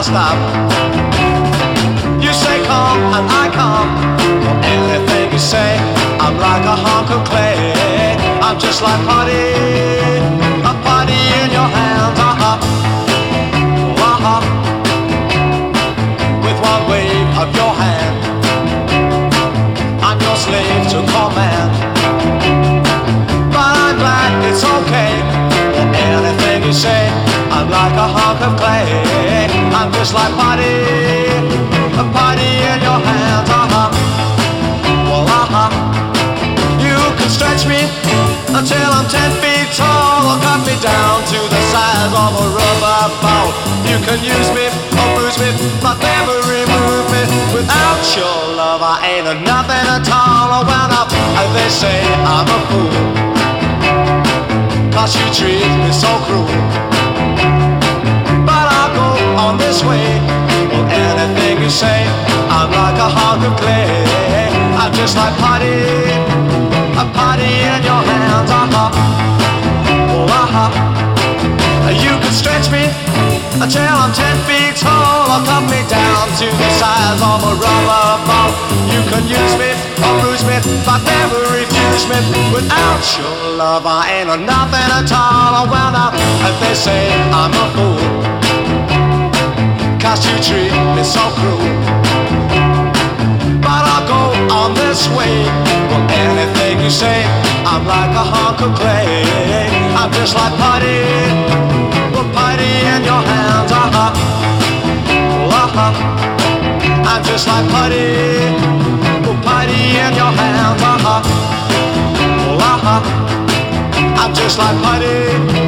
stop. You say come and I come. Well, anything you say, I'm like a hunk of clay. I'm just like putty, a putty in your hands. With one wave of your hand, I'm your slave to command. But I'm glad it's okay. Well, anything you say, I'm like a hunk of clay. I'm just like putty, a putty in your hands. Well, you can stretch me until I'm 10 feet tall, or cut me down to the size of a rubber ball. You can use me or bruise me, but never remove me. Without your love, I ain't a nothing at all. Well, now they say I'm a fool, 'cause you treat me so cruel. But I'll go on this way. Well, anything you say, I'm like a hunk of clay. I'm just like putty, a putty in your hands. You can stretch me until I'm 10 feet tall, or cut me down to the size of a rubber ball. You can use me or bruise me, but never refuse me. Without your love, I ain't a nothing at all. Well, now they say I'm a fool, 'cause you treat me so cruel. But I'll go on this way. Well, anything you say, I'm like a hunk of clay. I'm just like putty, well, putty in your hands. I'm just like putty, well, putty in your hands. I'm just like putty.